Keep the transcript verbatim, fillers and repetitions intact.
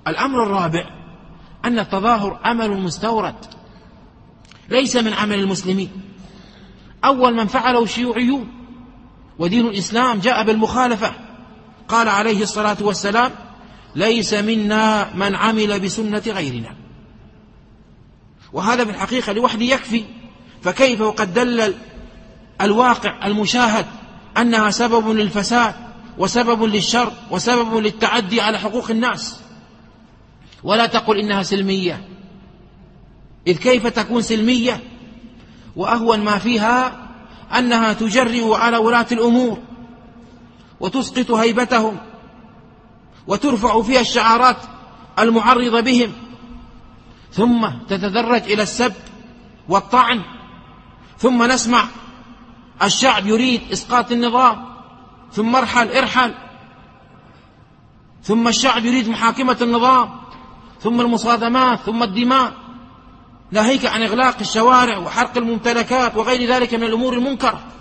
الأمر الرابع أن التظاهر عمل مستورد ليس من عمل المسلمين. أول من فعله الشيوعيون، ودين الإسلام جاء بالمخالفة. قال عليه الصلاة والسلام: ليس منا من عمل بسنة غيرنا. وهذا في الحقيقة لوحده يكفي، فكيف وقد دل الواقع المشاهد أنها سبب للفساد وسبب للشر وسبب للتعدي على حقوق الناس. ولا تقل إنها سلمية، إذ كيف تكون سلمية وأهون ما فيها أنها تجرئ على ولاة الأمور وتسقط هيبتهم وترفع فيها الشعارات المعرضة بهم، ثم تتدرج إلى السب والطعن، ثم نسمع الشعب يريد إسقاط النظام، ثم ارحل ارحل، ثم الشعب يريد محاكمة النظام، ثم المصادمات، ثم الدماء، ناهيك عن إغلاق الشوارع وحرق الممتلكات وغير ذلك من الأمور المنكرة.